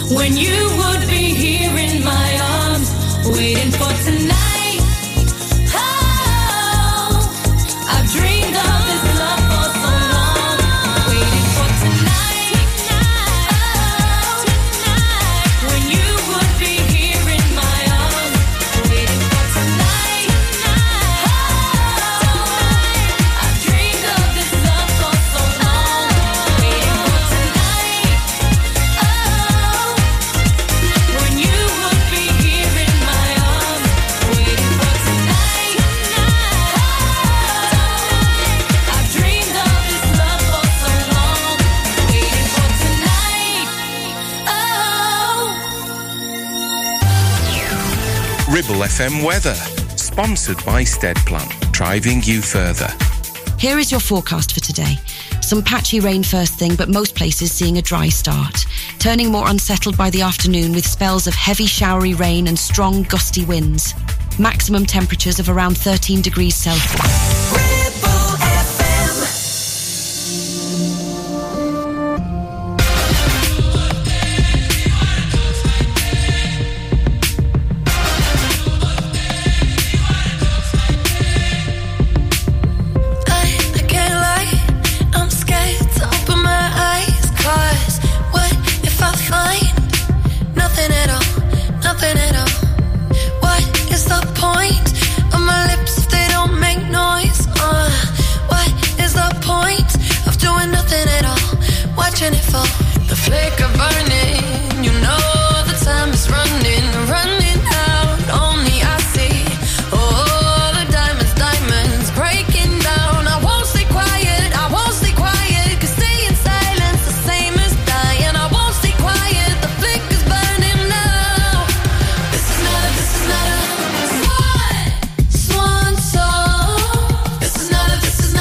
when you would be here in my arms, waiting for tonight. Oh, I've dreamed of this love for so long, waiting for tonight. Oh, when you would be here in my arms, waiting for tonight. Oh, I've dreamed of this love for so long, waiting for tonight. Oh, when you would be here in my arms, waiting for tonight. Oh, I've dreamed of this love for so long, waiting for tonight. Oh. Ribble FM weather, sponsored by Steadplan, driving you further. Here is your forecast for today. Some patchy rain first thing, but most places seeing a dry start. Turning more unsettled by the afternoon with spells of heavy showery rain and strong gusty winds. Maximum temperatures of around 13 degrees Celsius. I can't lie, I'm scared to open my eyes. 'Cause what if I find nothing at all, nothing at all? What is the point of my lips if they don't make noise? What is the point of doing nothing at all? Watching it fall, the flicker burning. You know the time is running, running out. Only I see all the diamonds, diamonds breaking down. I won't stay quiet, I won't stay quiet. 'Cause stay in silence the same as dying. I won't stay quiet, the flicker's burning now. This is not a swan song. This is not a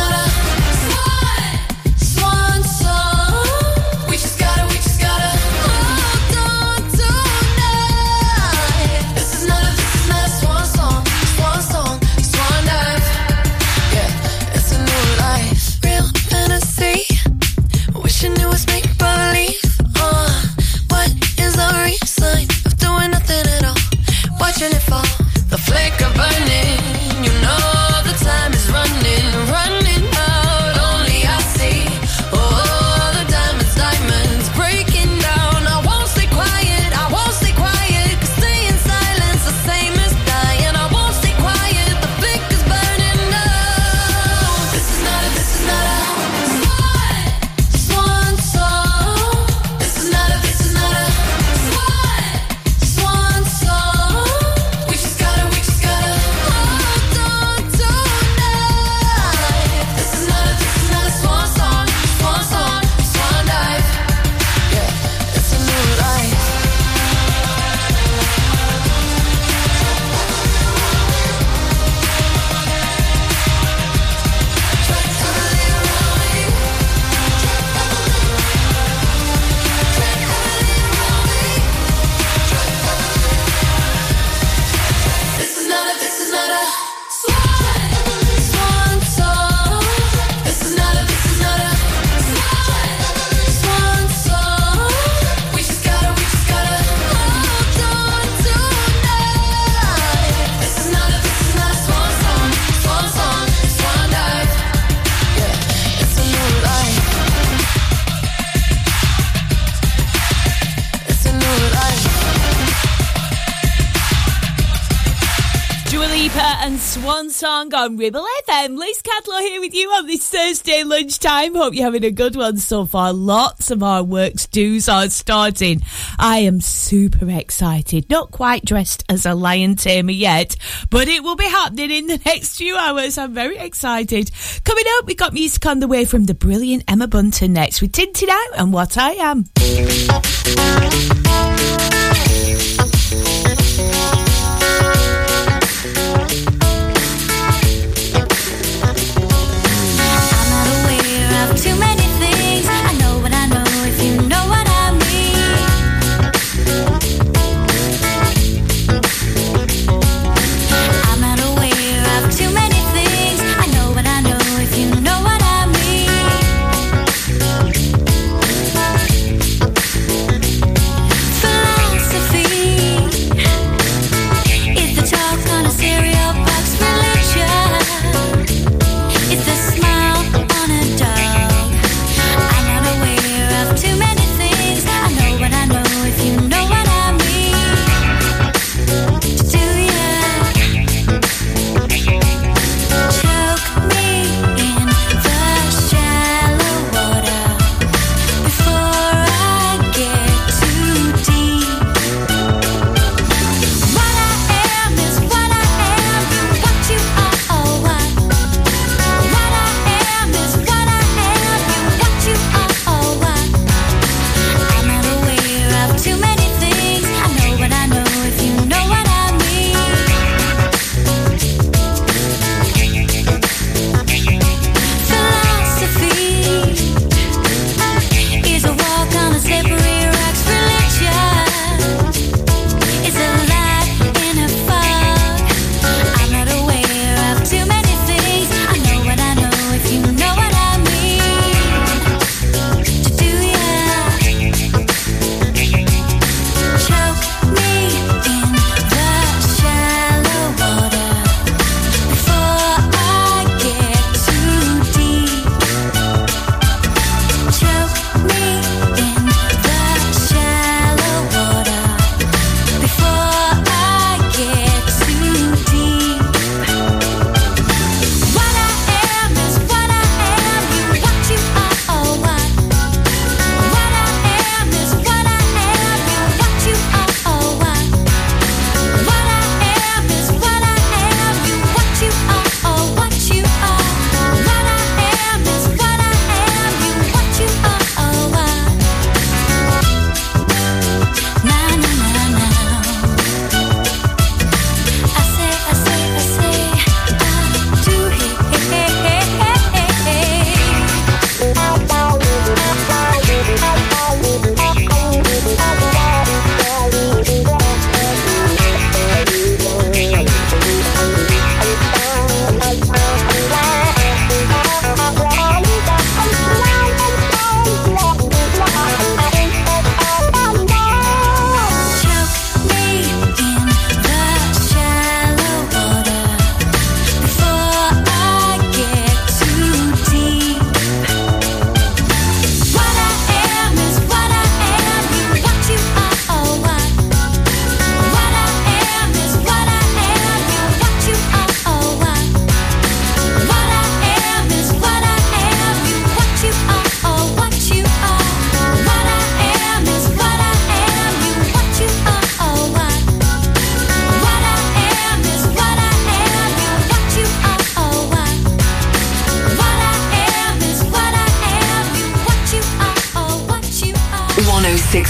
swan song. We just gotta hold on tonight. This is not a swan song, swan dive. Yeah, it's a new life, real fantasy. Wishing it was make believe. What is the reason of doing nothing at all? Watching it fall, the flicker burning. You know the time is running, running out. Only I see all the diamonds, diamonds breaking down. I won't stay quiet, I won't stay quiet. 'Cause stay in silence the same as dying. I won't stay quiet, the flicker's burning now. This is not a swan song. This is not a swan song. We just gotta hold on tonight. This is not a swan song, swan dive. Yeah, it's a new life. This is not a swan song. This is not a swan song. We just gotta hold on tonight. This is not a swan dive. Yeah, it's a new life. It's a new life. Dua Lipa and Swan Song on Ribble FM. Liz Cadlow here with you on this Thursday lunchtime. Hope you're having a good one so far. Lots of our works do's are starting. I am super excited. Not quite dressed as a lion tamer yet, but it will be happening in the next few hours. I'm very excited. Coming up, we got music on the way from the brilliant Emma Bunton next with Tinted Out and What I Am. Too many things. I know what I know, if you know what I mean. I'm not aware of too many things. I know what I know, if you know what I mean.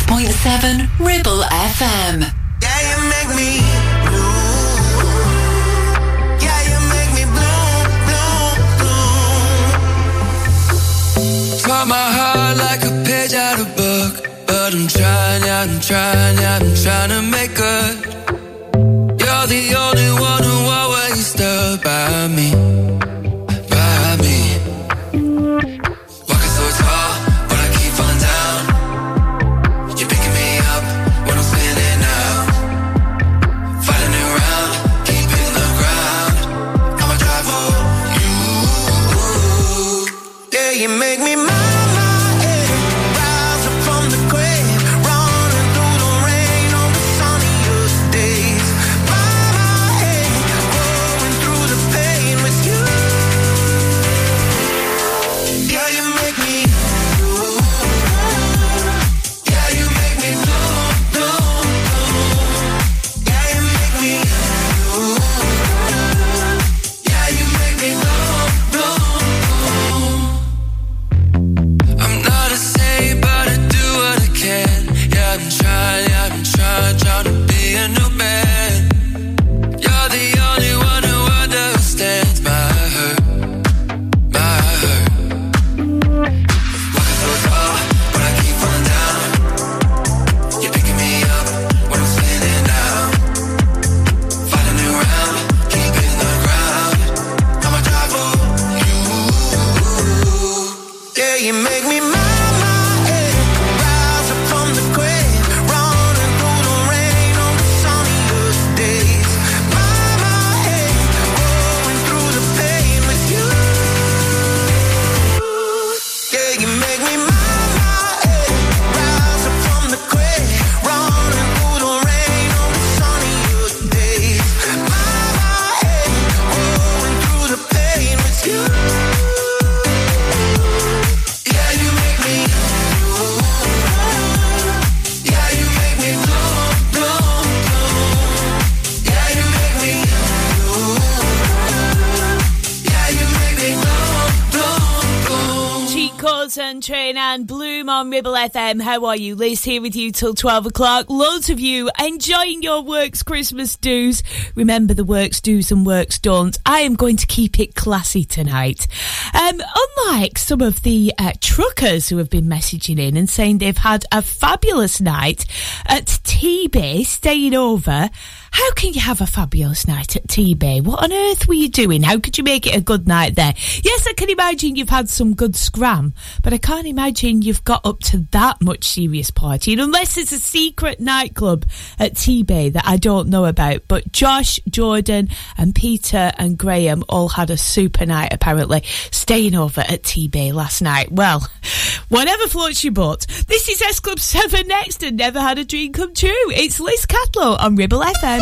106.7 Ribble FM. Yeah, you make me blue. Yeah, you make me blue, blue, blue. Try my heart like a page out of book, but I'm trying to make good. You're the only one who always stood by me. Walking so tall, but I keep falling down. You're picking me up when I'm spinning out. Fighting around, keep hitting the ground. I'ma drive for you. Yeah, you make me mad. Rise up from the grave, running through the rain on the sunniest days. Going through the pain with you. Yeah, you make me blue. Yeah, you make me blue, blue, blue. Yeah, you make me blue. Yeah, you make me blue, blue, blue. I'm not a saint, but I do what I can. Yeah, I'm trying to be a new man. You're the only one who understands my hurt, my hurt. Walking so tall, but I keep falling down. You're picking me up when I'm spinning out. Fighting around, keep hitting the ground. I'ma drive for you. Yeah, you make me mad. Rise up from the grave, running through the rain on the sunniest days. Going through the pain with you. Yeah, you make me mad. Rise up from the grave, running through the rain on the sunniest days. Going through the pain with you. Yeah, you make me blue. Yeah, you make me blue, blue, blue. Yeah, you make me blue. Yeah, you make me blue, blue, blue. Cheat Codes and Train and Bloom on Ribble FM. How are you? Liz here with you till 12 o'clock. Loads of you enjoying your Works Christmas do's. Remember the Works do's and Works don'ts. I am going to keep it classy tonight. Unlike some of the truckers who have been messaging in and saying they've had a fabulous night at T-Bay, staying over. How can you have a fabulous night at T-Bay? What on earth were you doing? How could you make it a good night there? Yes, I can imagine you've had some good scram, but I can't imagine you've got up to that much serious partying, unless it's a secret nightclub at T-Bay that I don't know about. But Josh, Jordan and Peter and Graham all had a super night, apparently, staying over at T-Bay last night. Well, whatever floats your boat. This is S Club 7 next and Never Had a Dream Come True. It's Liz Catlow on Ribble FM.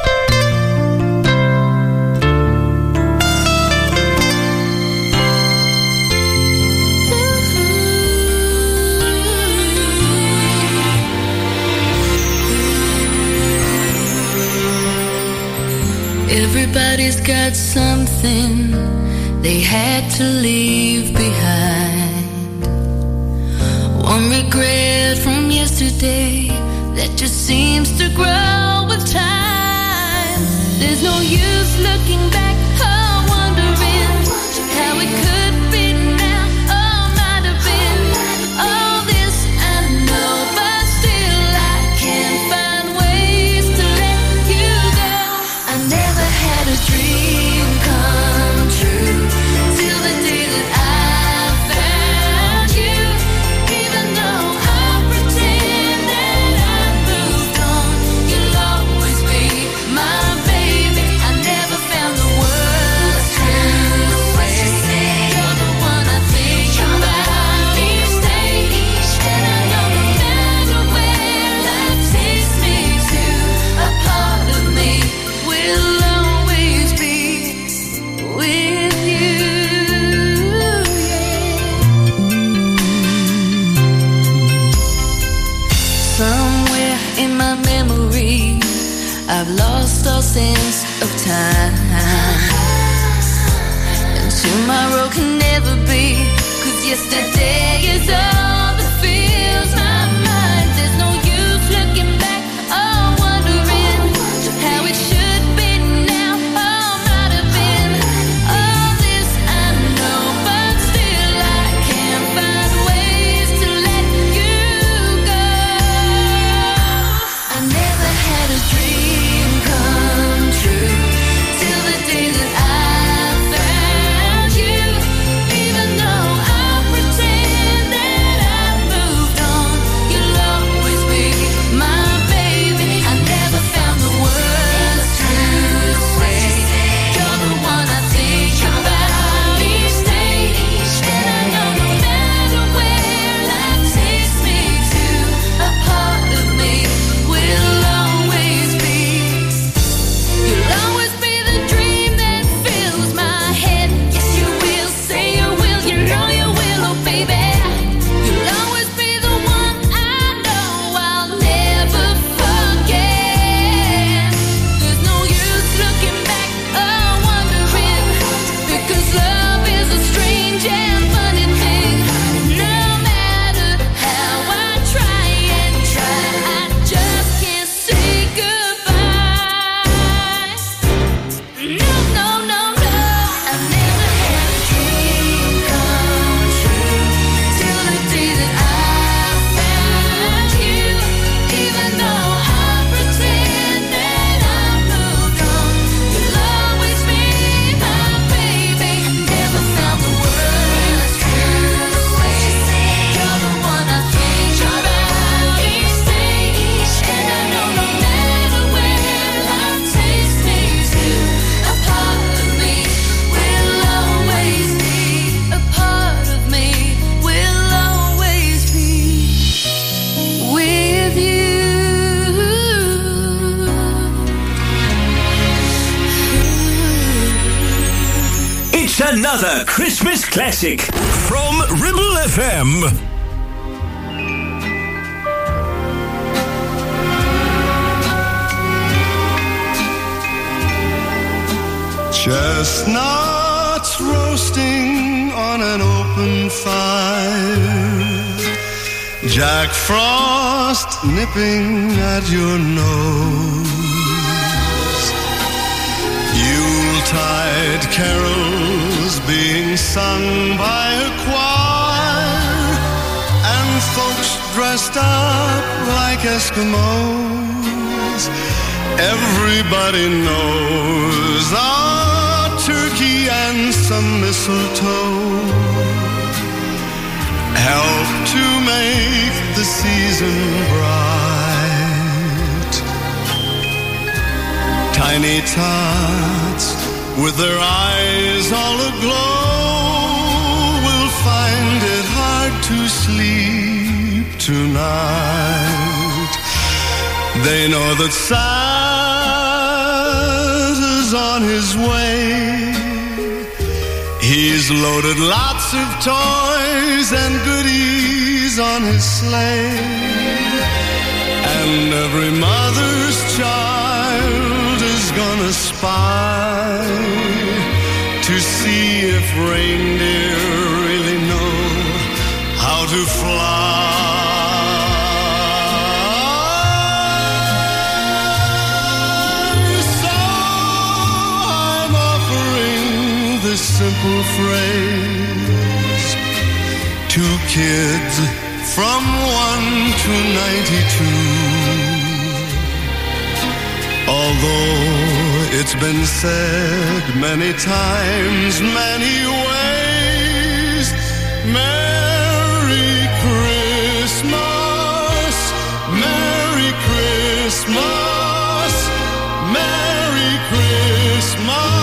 Everybody's got something they had to leave behind. One regret from yesterday that just seems to grow with time. There's no use looking back or wondering how it could be now or might have been. All this I know, but still I can't find ways to let you go. I never had a dream come true till the day that I found you. Even though I pretend that I moved on, you'll always be my baby. I never found the words to say. You're the one I think about each day, and I know no matter where life takes me to, a part of me will always be with you. Somewhere in my memory, I've lost all sense of time, and tomorrow can never be, 'cause yesterday is all that fills my mind. There's no Another Christmas classic from Ribble FM. Chestnuts roasting on an open fire, Jack Frost nipping at your nose, Yuletide carols being sung by a choir, and folks dressed up like Eskimos. Everybody knows a turkey and some mistletoe help to make the season bright. Tiny tots with their eyes all aglow will find it hard to sleep tonight. They know that Santa's on his way. He's loaded lots of toys and goodies on his sleigh. And every mother's child is gonna spy to see if reindeer really know how to fly. Simple phrase to kids from 1 to 92. Although it's been said many times, many ways, Merry Christmas, Merry Christmas, Merry Christmas.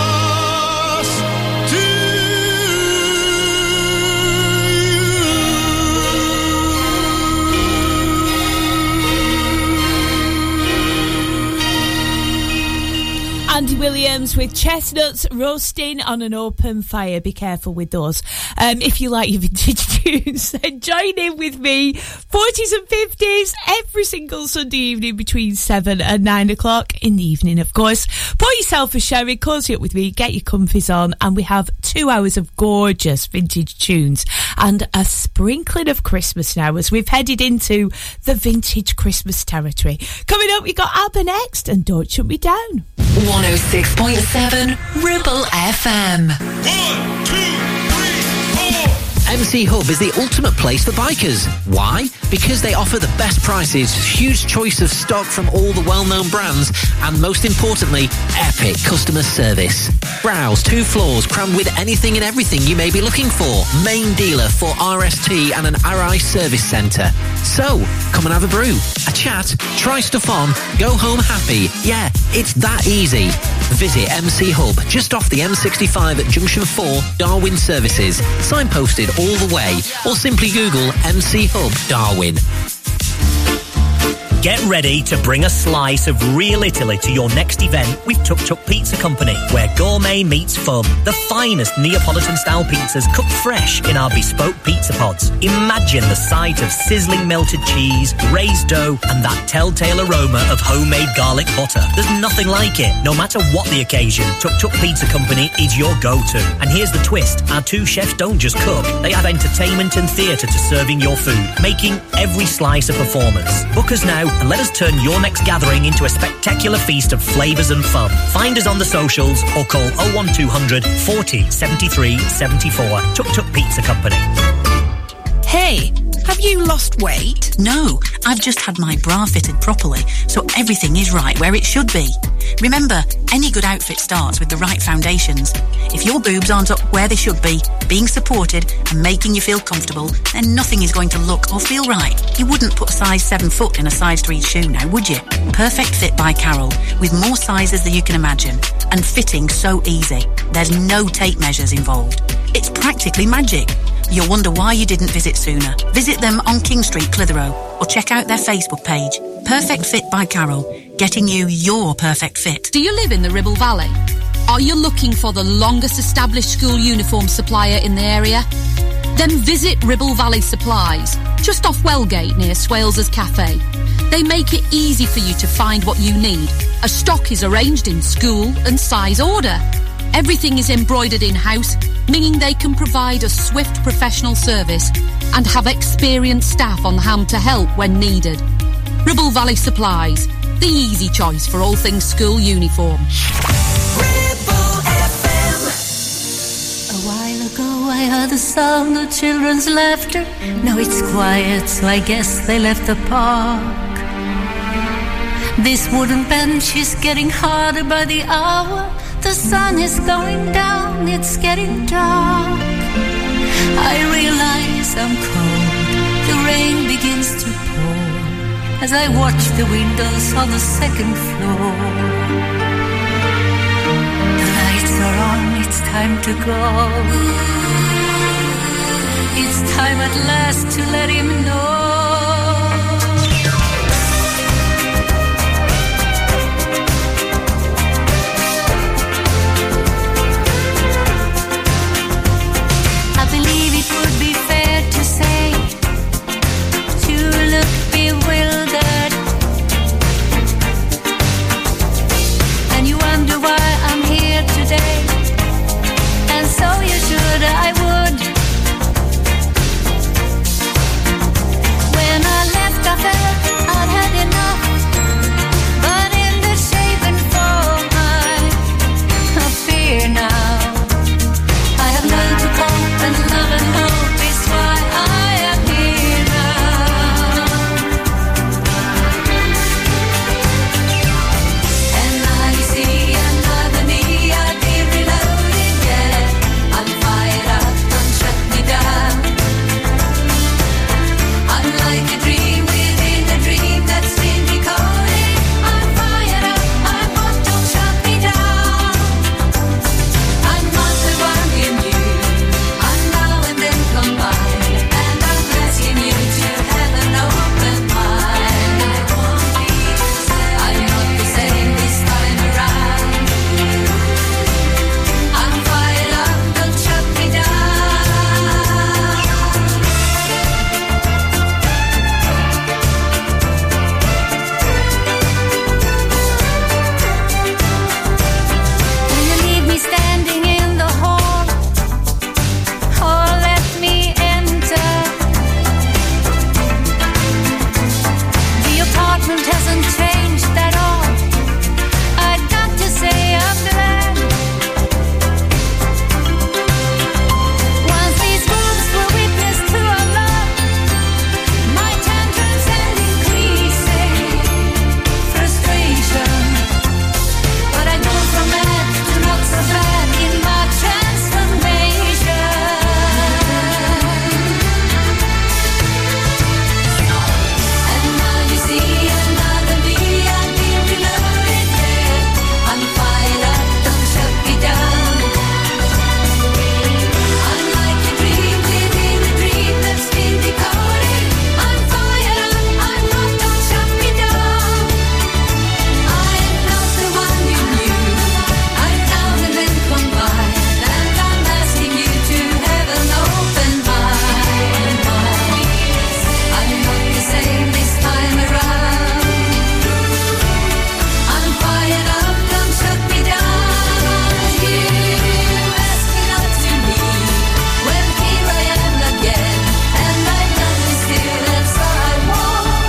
Andy Williams with Chestnuts roasting on an open fire. Be careful with those. If you like your vintage tunes, then join in with me. 40s and 50s every single Sunday evening between 7 and 9 o'clock in the evening, of course. Pour yourself a sherry, cozy up with me, get your comfies on, and we have 2 hours of gorgeous vintage tunes and a sprinkling of Christmas now as we've headed into the vintage Christmas territory. Coming up, we got ABBA next, and Don't Shut Me Down. 106.7 Ribble FM. 1, 2, 3, 4. MC Hub is the ultimate place for bikers. Why? Because they offer the best prices, huge choice of stock from all the well-known brands, and most importantly, epic customer service. Browse 2 floors crammed with anything and everything you may be looking for. Main dealer for RST and an RI service centre. So, come and have a brew, a chat, try stuff on, go home happy. Yeah, it's that easy. Visit MC Hub just off the M65 at Junction 4, Darwin Services. Signposted all the way, or simply Google MC Hub Darwin. Get ready to bring a slice of real Italy to your next event with Tuk Tuk Pizza Company, where gourmet meets fun. The finest Neapolitan-style pizzas cooked fresh in our bespoke pizza pods. Imagine the sight of sizzling melted cheese, raised dough, and that telltale aroma of homemade garlic butter. There's nothing like it. No matter what the occasion, Tuk Tuk Pizza Company is your go-to. And here's the twist. Our 2 chefs don't just cook. They have entertainment and theatre to serving your food, making every slice a performance. Book us now and let us turn your next gathering into a spectacular feast of flavours and fun. Find us on the socials or call 01200 40 73 74. Tuk Tuk Pizza Company. Hey, have you lost weight? No, I've just had my bra fitted properly, so everything is right where it should be. Remember, any good outfit starts with the right foundations. If your boobs aren't up where they should be, being supported and making you feel comfortable, then nothing is going to look or feel right. You wouldn't put a size 7 foot in a size 3 shoe now, would you? Perfect Fit by Carol, with more sizes than you can imagine, and fitting so easy. There's no tape measures involved. It's practically magic. You'll wonder why you didn't visit sooner. Visit them on King Street, Clitheroe, or check out their Facebook page. Perfect Fit by Carol, getting you your perfect fit. Do you live in the Ribble Valley? Are you looking for the longest established school uniform supplier in the area? Then visit Ribble Valley Supplies, just off Wellgate near Swales's Cafe. They make it easy for you to find what you need, as stock is arranged in school and size order. Everything is embroidered in-house, meaning they can provide a swift professional service and have experienced staff on hand to help when needed. Ribble Valley Supplies, the easy choice for all things school uniform. A while ago I heard the sound of children's laughter. Now it's quiet, so I guess they left the park. This wooden bench is getting harder by the hour. The sun is going down, it's getting dark. I realize I'm cold, the rain begins to pour as I watch the windows on the second floor. The lights are on, it's time to go. It's time at last to let him know. It would be fair to say to look bewildered, and you wonder why I'm here today, and so you should, I would. When I left I felt I'd had enough, but in the shape and form I fear now. I have learned to cope and love and hope is why I am here now. And now you see another me, I'd be reloaded, yeah. I'm fired up, don't shut me down. I'm like a dream within a dream that's been decoded. I'm fired up, I'm hot, don't shut me down. I'm not the one in you. Combine, and I'm asking you to have an open mind. I'm not the same this time around. I'm fired up, don't shut me down. Will you leave me standing in the hall, or let me enter? The apartment hasn't changed at all. I got to say I'm glad. Once these rooms were witness to our love, my tantrums and increasing frustration. But I go from mad to not so bad in my transformation. And now you see another me, I'll be reloaded, yeah. I'm fired up, don't shut me down. I'm like a dream within a dream that's been decoded. I'm fired up, I'm hot, don't shut me down. I am not the one you knew. I'm down and then combined, and I'm asking you to have an open mind. I'm not the same this time around. I'm fired up, don't shut me down. You ask me not to leave, well here I am again, and I've nothing still, and so I won't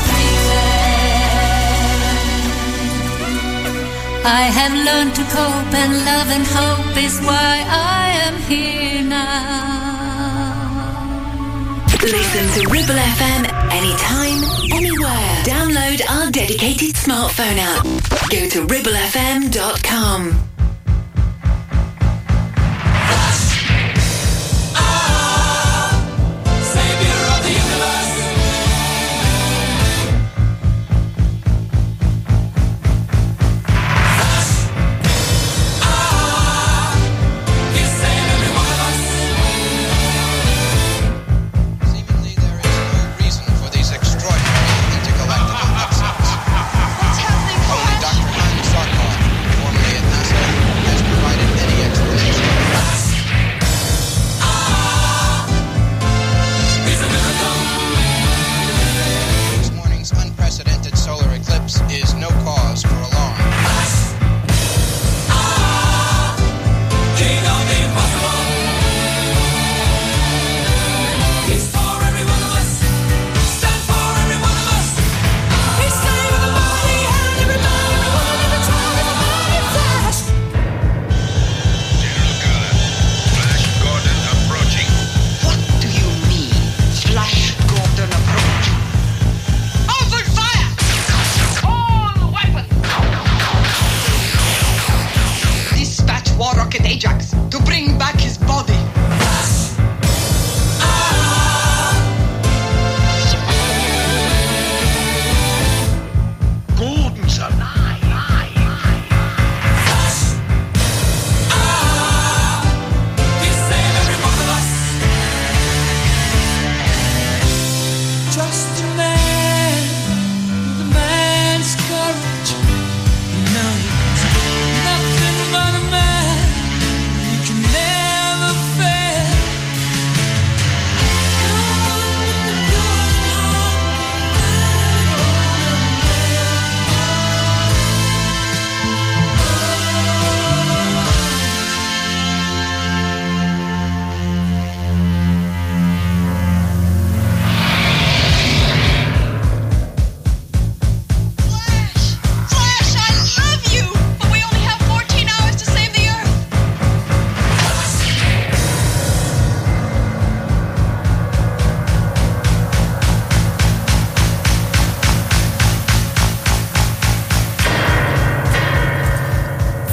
pretend. I have learned to cope, and love and hope is why I am here now. Listen to Ribble FM anytime, anywhere. Download our dedicated smartphone app. Go to ribblefm.com. Only Dr. Hans Sarkar, formerly at NASA,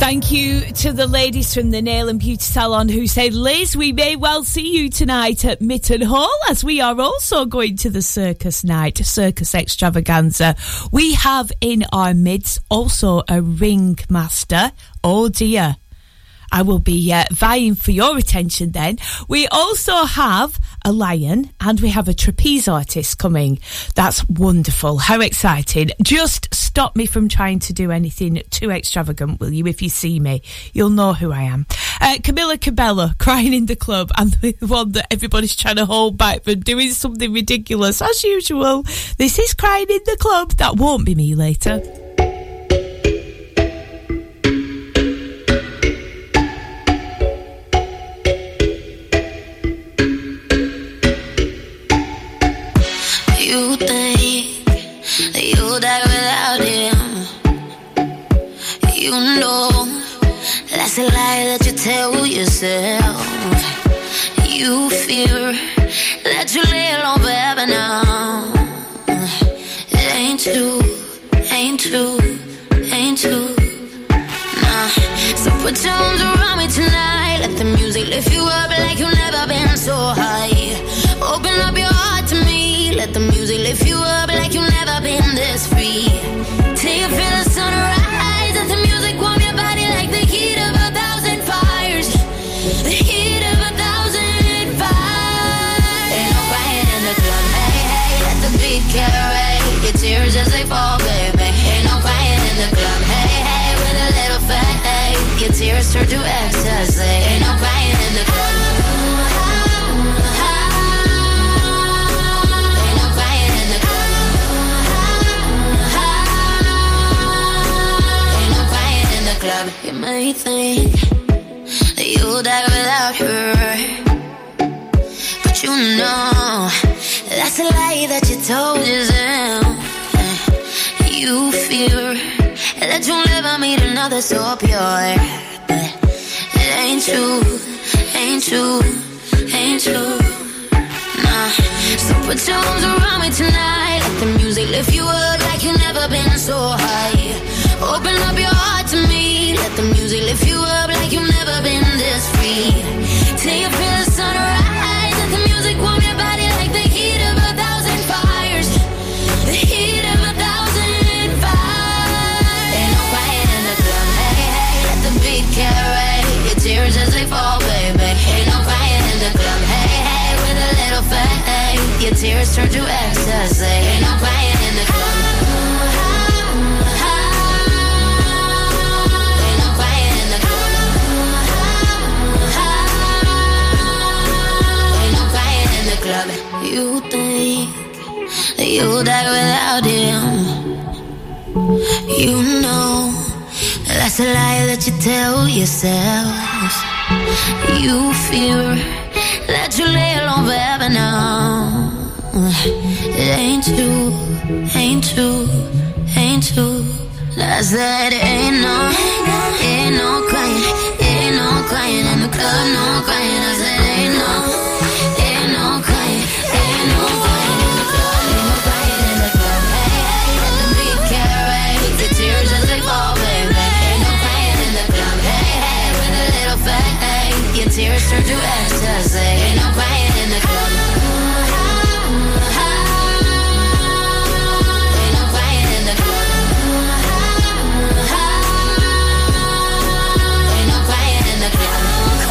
Thank you to the ladies from the Nail and Beauty Salon who said, Liz, we may well see you tonight at Mitten Hall, as we are also going to the circus night, circus extravaganza. We have in our midst also a ringmaster. Oh dear. I will be vying for your attention then. We also have a lion and we have a trapeze artist coming. That's wonderful. How exciting. Just stop me from trying to do anything too extravagant, will you? If you see me, you'll know who I am. Camila Cabello, Crying in the Club, and the one that everybody's trying to hold back from doing something ridiculous, as usual. This is Crying in the Club. That won't be me later. You think that you'll die without him. You know that's a lie that you tell yourself. You fear that you lay alone forever now. It ain't true, ain't true, ain't true. Nah. So put your arms around me tonight. Let the music lift you up like you've never been so high. Open up your heart to me. Let the music lift you up like you've never been this free. Till you feel the sunrise. Let the music warm your body like the heat of 1,000 fires. The heat of 1,000 fires. Ain't no crying in the club, hey, hey. Let the beat carry your tears as they fall, baby. Ain't no crying in the club, hey, hey. With a little faith, your tears turn to ecstasy. Ain't no crying in the club. Club. You may think that you'll die without her, but you know that's a lie that you told yourself. You fear that you'll never meet another so pure, but it ain't true, ain't true, ain't true. Nah. So put your arms around me tonight. Let the music lift you up like you've never been so high. Open up your heart to me. Let the music lift you up like you've never been this free. Till you feel the sunrise. Let the music warm your body like the heat of 1,000 fires. The heat of 1,000 fires. Ain't no crying in the club, hey, hey. Let the beat carry your tears as they fall, baby. Ain't no crying in the club, hey, hey. With a little faith, your tears turn to ecstasy. Ain't no crying in the club. You think that you'll die without him. You know that's a lie that you tell yourself. You fear that you lay alone forever now. It ain't true, ain't true, ain't true. That's that ain't no crying, ain't no crying in the club, no crying. I said ain't no crying, ain't no crying in the club, ain't no crying in the club. Hey, hey, let the beat carry the tears as they fall, baby. Ain't no crying in the club. Hey, hey, with a little faith, your tears turn to ecstasy. Ain't no crying in the club. Ain't no crying in the club. Ain't no crying in the club.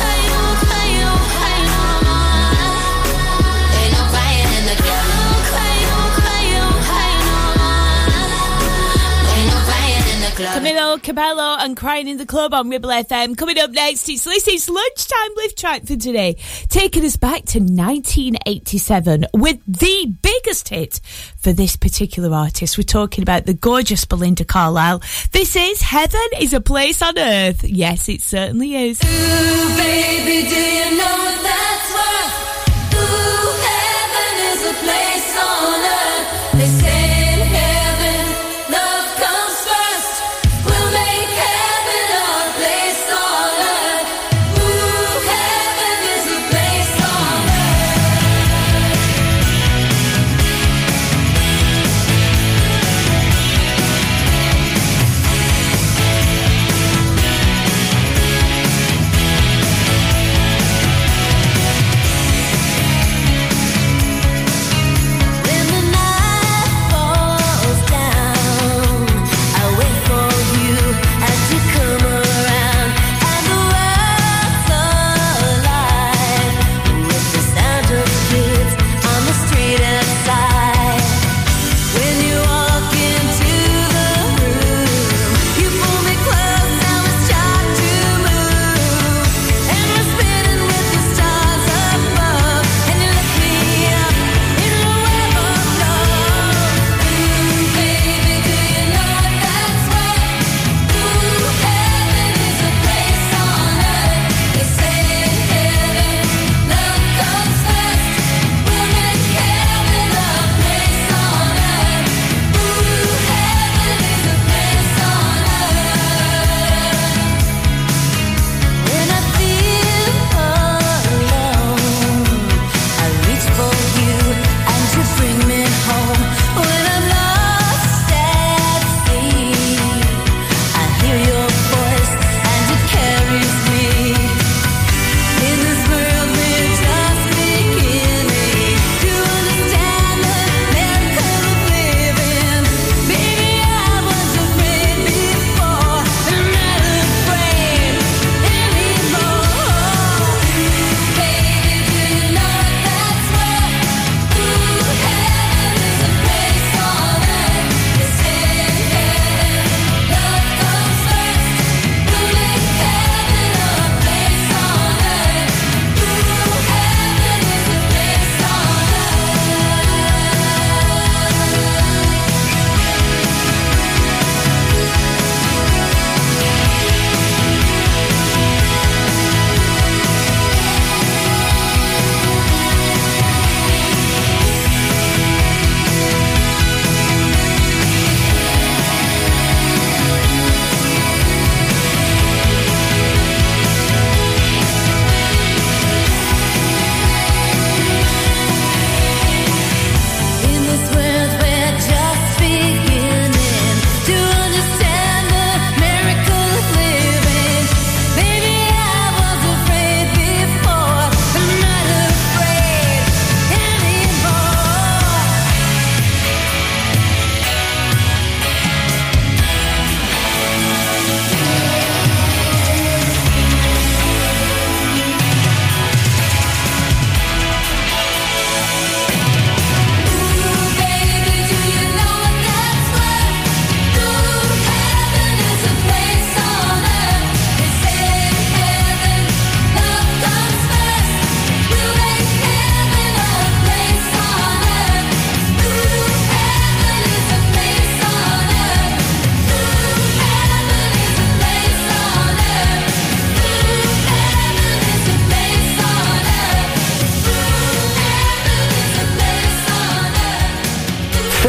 Camila Cabello and Crying in the Club on Ribble FM. Coming up next, it's Lizzie's lunchtime lift track for today, taking us back to 1987 with the biggest hit for this particular artist. We're talking about the gorgeous Belinda Carlisle. This is Heaven is a Place on Earth. Yes, it certainly is. Ooh, baby, do you know that's worth? Ooh, heaven is a place on earth. They say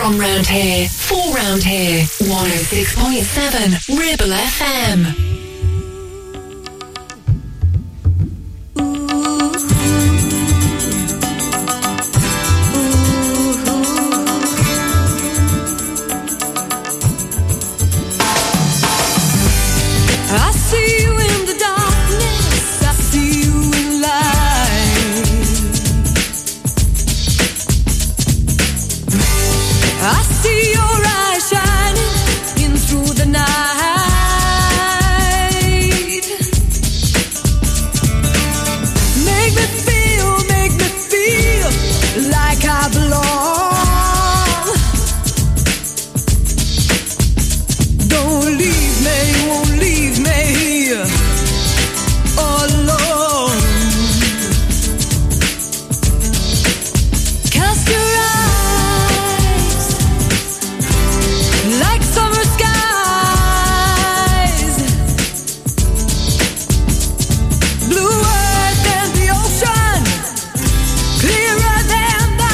From round here, for round here, 106.7 Ribble FM. I see you in the darkness, I see you in light. I see your eyes shining in through the night. Make me feel like I belong. Don't leave me, won't leave me here alone. Cast your eyes like summer skies, bluer than the ocean, clearer than the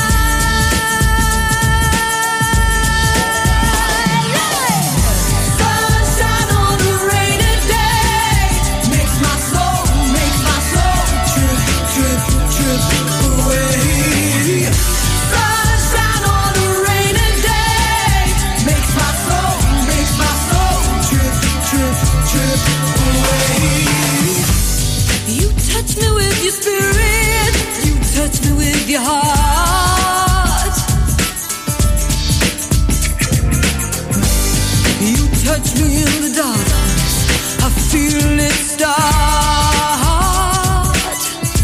sunshine on a rainy day makes my soul trip, trip, trip away. Sunshine on a rainy day makes my soul trip, trip, trip away. You touch me with your spirit, you touch me with your heart. You touch me in the darkness, I feel it start.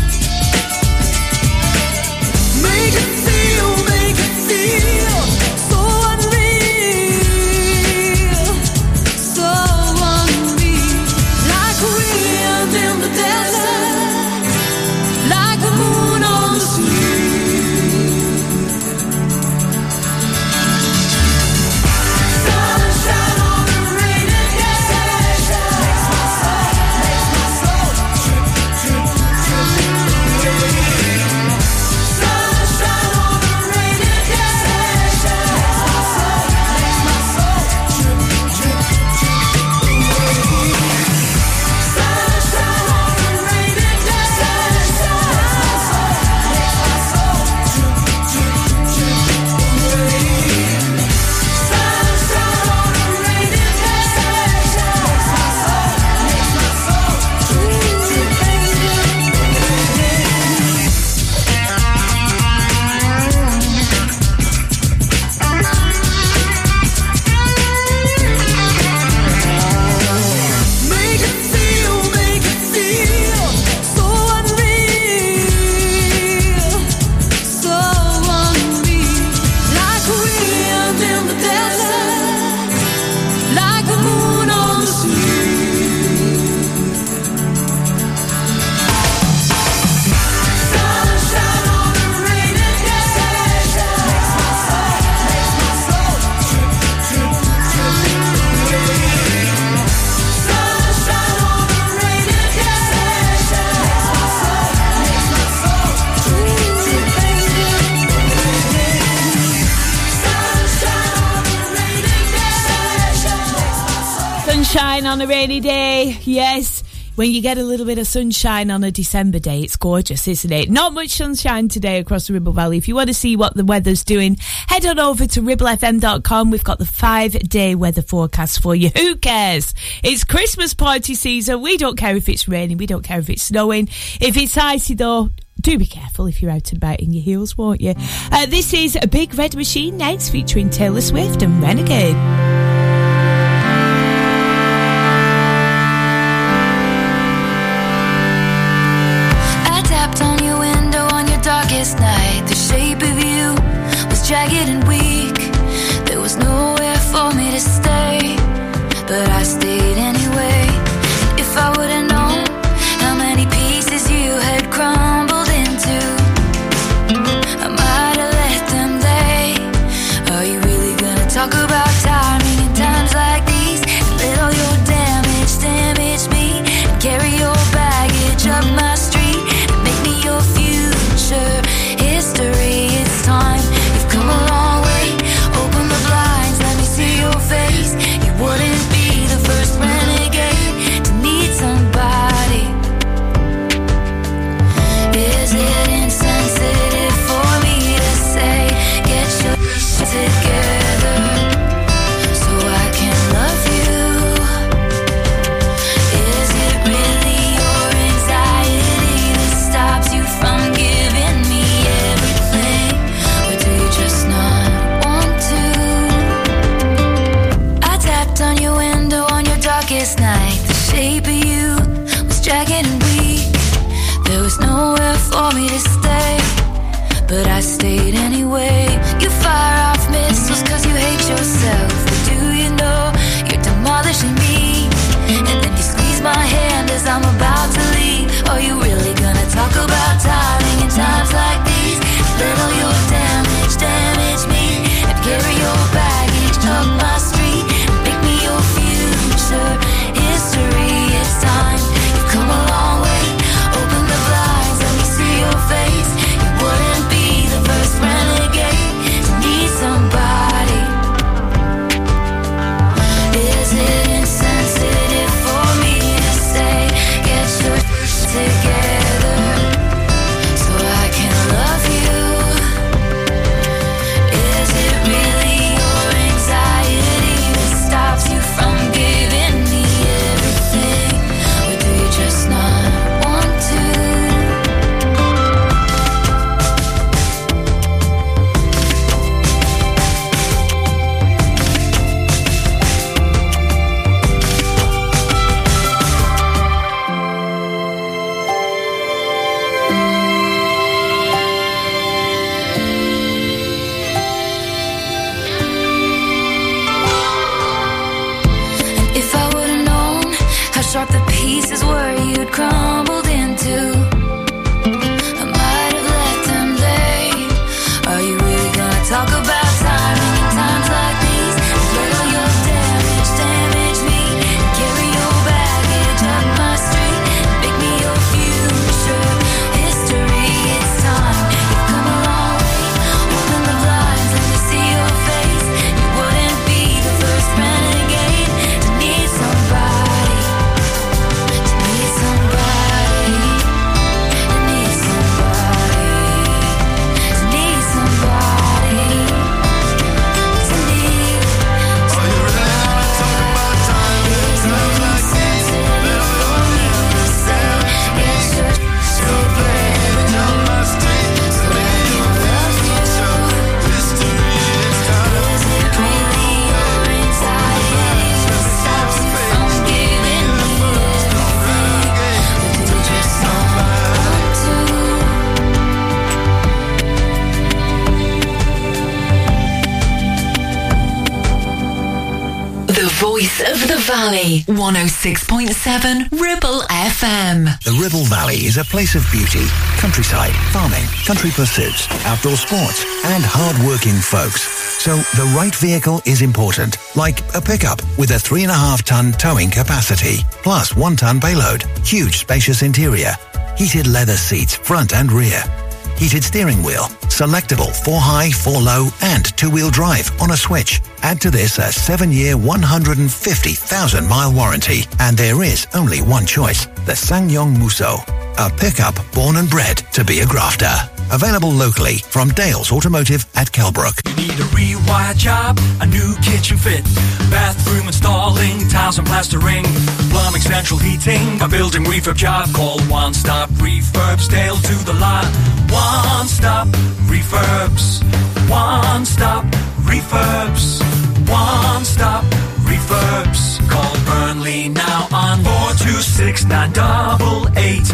Make it feel so unreal, so unreal. Like a wind in the desert, like a moon on the sea. Sunshine on a rainy day makes my soul trip, trip, trip away. Sunshine on a rainy day makes my soul trip, trip, trip away. Sunshine on a rainy day makes my soul trip, trip, trip away. Sunshine on a rainy day makes my Make it feel so unreal, so unreal. Like a wind in the desert, like a moon on the sea. Sunshine on a rainy day makes my soul trip, trip, trip away. Sunshine on a rainy day makes my soul trip, trip away. Sunshine on a rainy day makes my Sunshine on a rainy day, yes. When you get a little bit of sunshine on a December day, it's gorgeous, isn't it? Not much sunshine today across the Ribble Valley. If you want to see what the weather's doing, head on over to ribblefm.com. We've got the 5-day weather forecast for you. Who cares? It's Christmas party season. We don't care if it's raining. We don't care if it's snowing. If it's icy, though, do be careful if you're out and about in your heels, won't you? This is A Big Red Machine next, featuring Taylor Swift and Renegade. I tapped on your window on your darkest night. The shape of you was jagged and weak. There was nowhere for me to stay, but I stayed anyway. If I would've known how many pieces you had crumbled into, I might have let them lay. Are you really gonna talk about time? wouldn't be the first renegade to need somebody. Is it insensitive for me to say, get your shit together so I can love you? Is it really your anxiety that stops you from giving me everything? Or do you just not want to? I tapped on your window on your darkest night. The shape of you was jagged and weak. There was nowhere for me to stay, but I stayed anyway. You fire off missiles cause you hate yourself, but do you know you're demolishing me? And then you squeeze my hand as I'm about to leave. Are you really gonna talk about timing in times like these? Let all your damage me, and carry your baggage up my street, and make me your future history. It's time, you've come a long way. Open the blinds, let me see your face. You wouldn't be the first renegade to need somebody. Is it insensitive for me to say, get your shit together so I can love you? Is it really your anxiety that stops you from giving me everything? Or do you just not want to? And if I would've known how sharp the pieces were you'd crumbled into, I might have let them lay. Are you really gonna talk about timing in times like these? Let all your damage me, and carry your baggage up my street, and make me your future history. It's time, you've come a long way. Open the blinds, let me see your face. You wouldn't be the first renegade to need somebody. To need somebody. To need somebody. To need somebody. To need The voice of the valley. 106.7 Ribble FM. The Ribble Valley is a place of beauty, countryside, farming, country pursuits, outdoor sports, and hard-working folks. So the right vehicle is important, like a pickup with a 3.5-ton towing capacity, plus 1-ton payload, huge spacious interior, heated leather seats front and rear, heated steering wheel, selectable 4-high, 4-low, and 2-wheel drive on a switch. Add to this a 7-year, 150,000-mile warranty, and there is only one choice, the SsangYong Musso, a pickup born and bred to be a grafter. Available locally from Dales Automotive at Kelbrook. Need a rewire job, a new kitchen fit, bathroom installing, tiles and plastering, plumbing, central heating, a building refurb job. Call One Stop Refurbs, Dale to the lot. One Stop Refurbs. One Stop Refurbs. One Stop Refurbs. Call Burnley now on 426-988.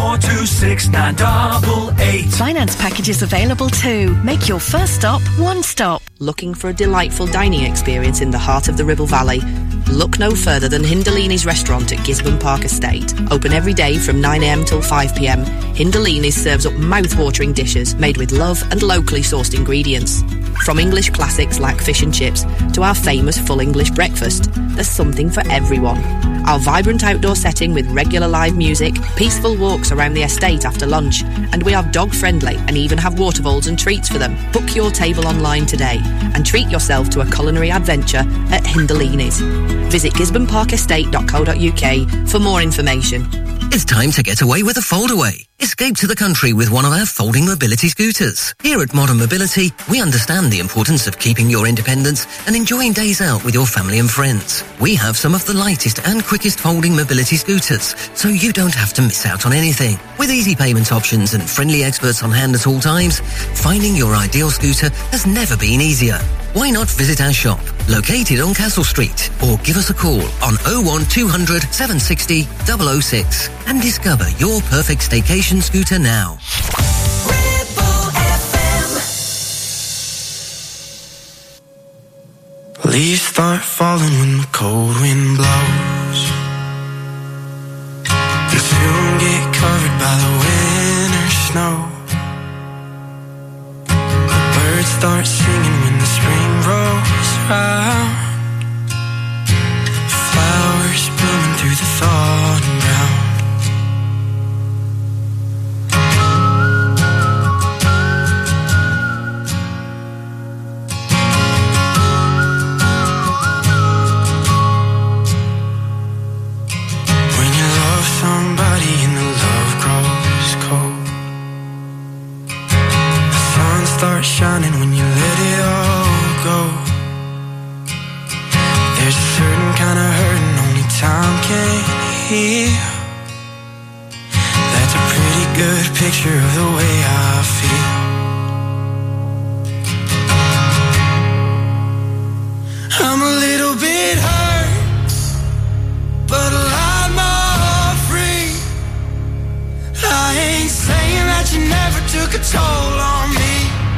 426-988. Finance packages available too. Make your first stop One Stop. Looking for a delightful dining experience in the heart of the Ribble Valley? Look no further than Hindalini's restaurant at Gisborne Park Estate. Open every day from 9am till 5pm. Hindalini's serves up mouth-watering dishes made with love and locally sourced ingredients. From English classics like fish and chips to our famous full English breakfast, there's something for everyone. Our vibrant outdoor setting with regular live music, peaceful walks around the estate after lunch, and we are dog friendly and even have water bowls and treats for them. Book your table online today and treat yourself to a culinary adventure at Hindalini's. Visit gisborneparkestate.co.uk for more information. It's time to get away with a foldaway. Escape to the country with one of our folding mobility scooters. Here at Modern Mobility, we understand the importance of keeping your independence and enjoying days out with your family and friends. We have some of the lightest and quickest folding mobility scooters, so you don't have to miss out on anything. With easy payment options and friendly experts on hand at all times, finding your ideal scooter has never been easier. Why not visit our shop, located on Castle Street, or give us a call on 01200 760 006 and discover your perfect staycation scooter now. Leaves start falling when the cold wind blows, and soon get covered by the winter snow. Birds start singing when the spring rolls round, flowers blooming through the thawing ground. When you love somebody and the love grows cold, the sun starts shining when you let it all go. There's a certain kind of hurting only time can heal. That's a pretty good picture of the way I feel. I'm a little bit hurt, but a lot more free. I ain't saying that you never took a toll on me.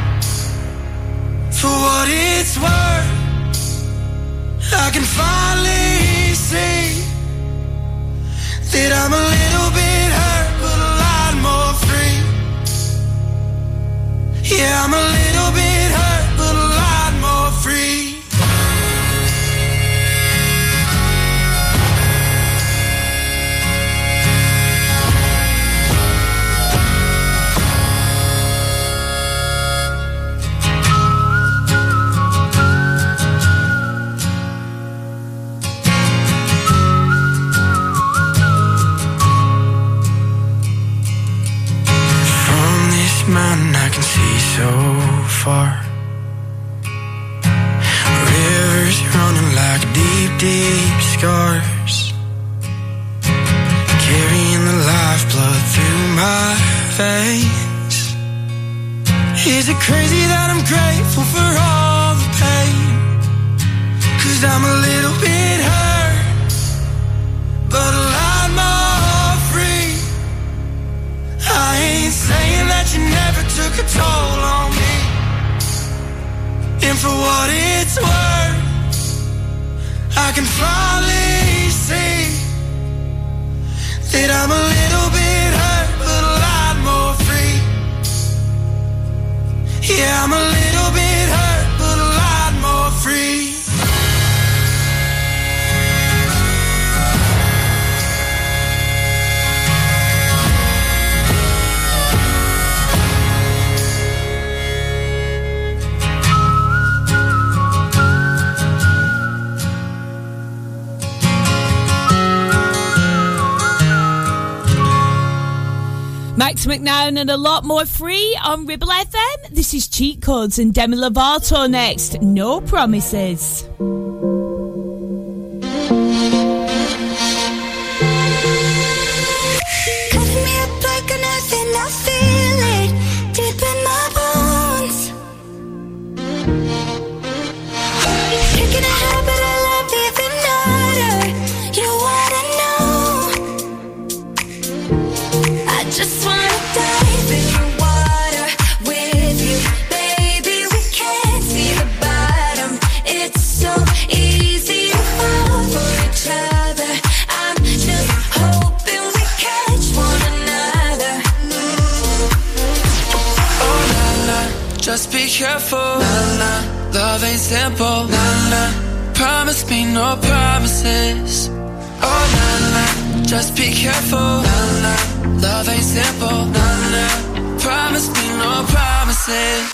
For what it's worth, I can finally see that I'm a little bit hurt, but a lot more free. Yeah, I'm a little bit hurt, but a lot more free. Mountain I can see so far, rivers running like deep, deep scars, carrying the lifeblood through my veins. Is it crazy that I'm grateful for all the pain? 'Cause I'm a little bit hurt, but a lot more free. I ain't saying that you never took a toll on me. And for what it's worth, I can finally see that I'm a little bit hurt, but a lot more free. Yeah, I'm a little bit hurt, but a lot more free. Max McNown and a lot more free on Ribble FM. This is Cheat Codes and Demi Lovato next. No Promises. Cutting me up like a knife and I feel it deep in my bones. Picking a habit I love even harder. You wanna know? I just wanna dive in the water with you, baby. We can't see the bottom. It's so easy to fall for each other. I'm just hoping we catch one another. Oh la la, just be careful. La la, love ain't simple. Nah, nah. Promise me no promises. Oh, nah, nah. Just be careful. Nah, nah. Love ain't simple. Nah, nah. Promise me no promises.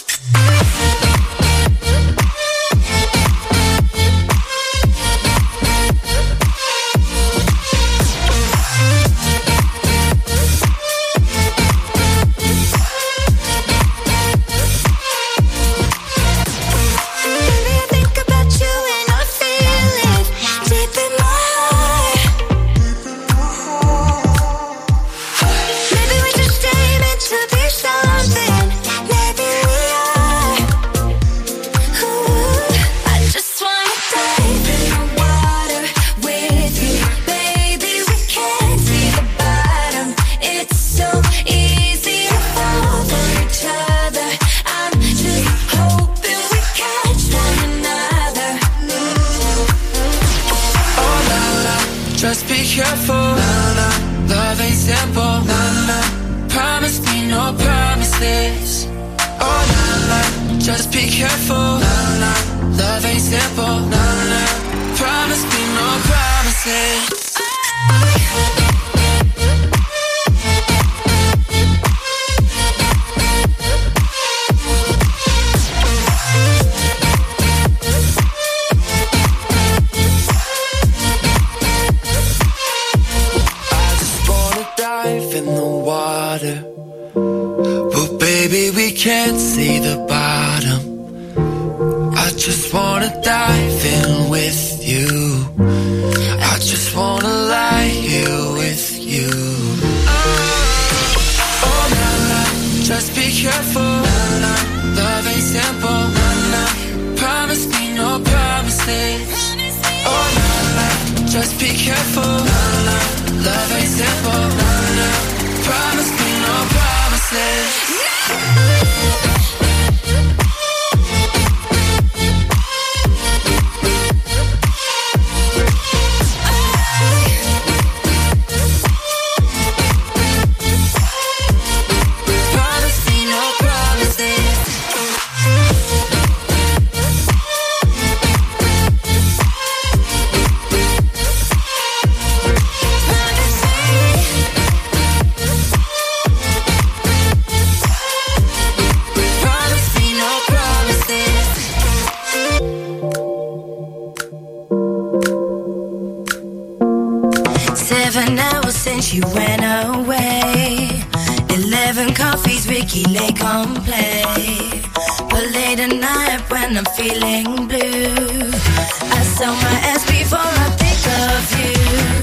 Just be careful. Nah, nah. Love ain't simple. Nah, nah. Promise me no promises. Oh, nah, nah. Just be careful. Nah, nah. Love ain't simple. Nah, nah. Promise me no promises. In the water, but baby we can't see the bottom. I just wanna dive in with you. I just wanna lie here with you. Oh, nah, nah. Just be careful. Nah, nah. Love ain't simple. Nah, nah. Promise me no promises. Oh, nah, nah. Just be careful. Nah, nah. Love ain't simple. Nah, nah. Promise me no promises. Promise me no promises. 7 hours since you went away. 11 coffees, Ricky Lake on play. But late at night when I'm feeling blue, I sell my ass before I think of you.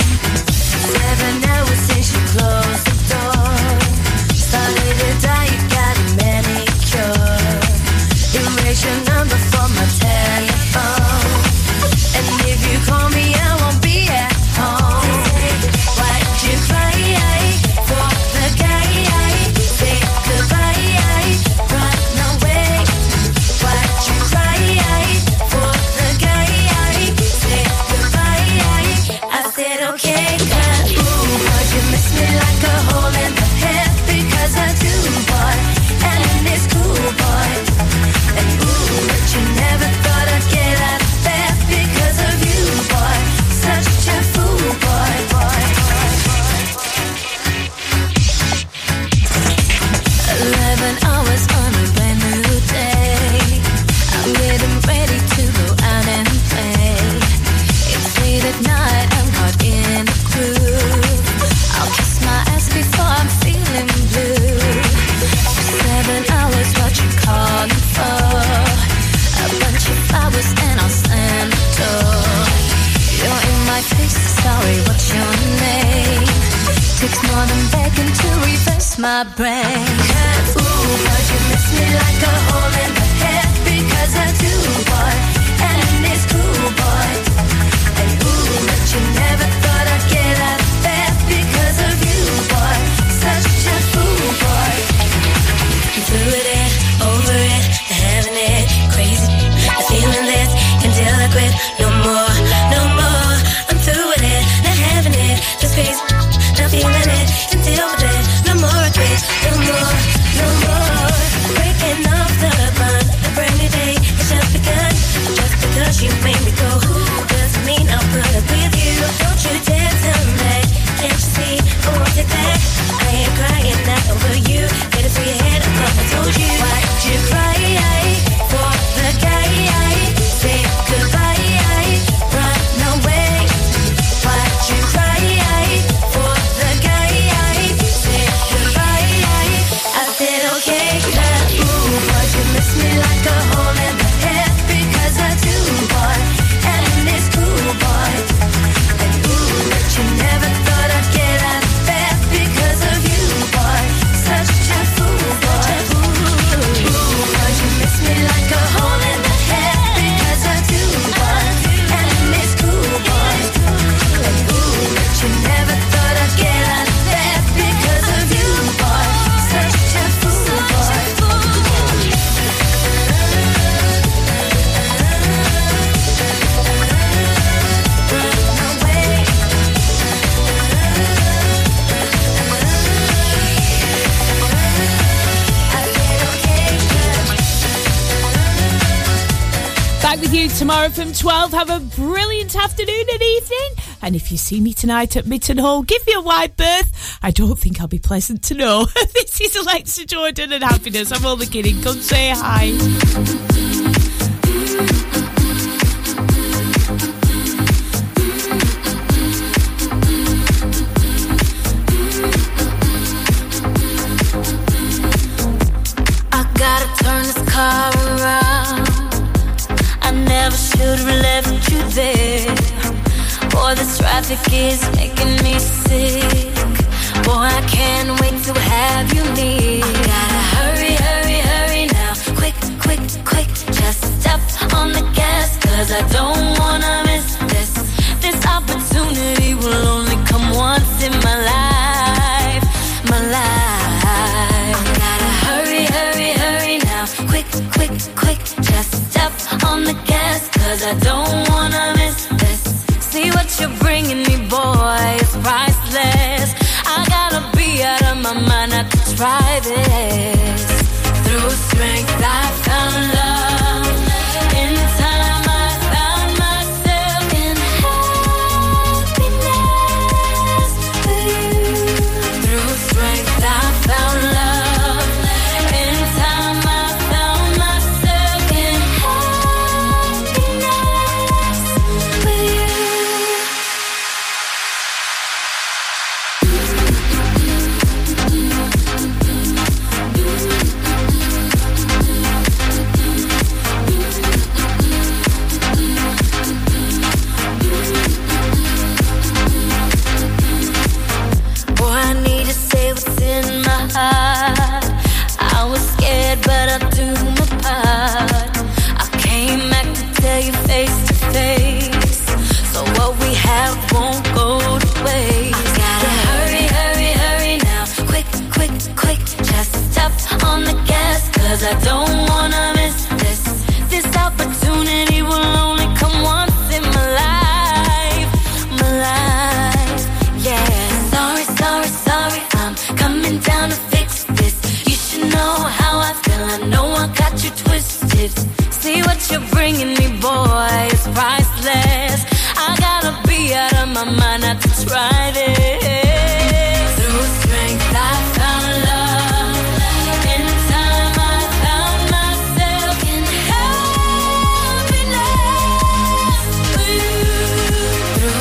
7 hours since you closed the door. Started to die, you got a manicure. Erase your number from my telephone. And if you call me, I won't be at home. Why'd you cry for the guy? Say goodbye, run away. Why'd you cry for the guy? Say goodbye. I said okay, 'cause ooh, boy, you miss me like a hole in the head. Because I do, boy, and it's cool, boy. And ooh, but you never thought I'd get out of bed because of you, boy. Such a fool, boy, boy. 11 hours on a brand new day. I'm getting ready to go out and play. It's late at night, I'm caught in a groove. I'll kiss my ass before I'm feeling blue. 7 hours, what you calling for? A bunch of flowers and I'll slam the door. You're in my face, sorry, what's your name? Takes more than begging to reverse my brain. Ooh, but you miss me like a hole in the head. Because I do, boy, and it's cool, boy. And ooh, but you never thought I'd get out of bed because of you, boy. Such a fool, boy. I'm through with it, over it, having it, crazy. I'm feeling this until I quit. No more, no more. I'm through with it, not having it, just crazy. Not feeling it until I quit. No more I quit, no more, no more. Breaking off the bond, a brand new day. It's just begun. back with you tomorrow from 12. Have a brilliant afternoon and evening. And if you see me tonight at Mitten Hall, give me a wide berth. I don't think I'll be pleasant to know. This is Alexa Jordan and Happiness. I'm only kidding. Come say hi. Gotta turn this car around. I never should have left you there. Boy, this traffic is making me sick. Boy, I can't wait to have you near. I gotta hurry, hurry, hurry now. Quick, quick, quick. Just step on the gas, 'cause I don't wanna miss this. This opportunity will only come once in my life. My life. Quick, quick, quick, just step on the gas, 'cause I don't wanna miss this. See what you're bringing me, boy, it's priceless. I gotta be out of my mind not to try this. Through strength I found love. In time I found myself in happiness with you. Through strength I found love. I was scared, but I do my part. I came back to tell you face to face, so what we have won't go to waste. I gotta hurry, hurry, hurry now. Quick, quick, quick. Just step on the gas, 'cause I don't wanna miss this. This opportunity will only come once in my life. My life, yeah. Sorry, sorry, sorry. I'm coming down to fix this. You should know how I feel. I know I got you twisted. See what you're bringing me, boy, it's priceless. I gotta be out of my mind not to try this.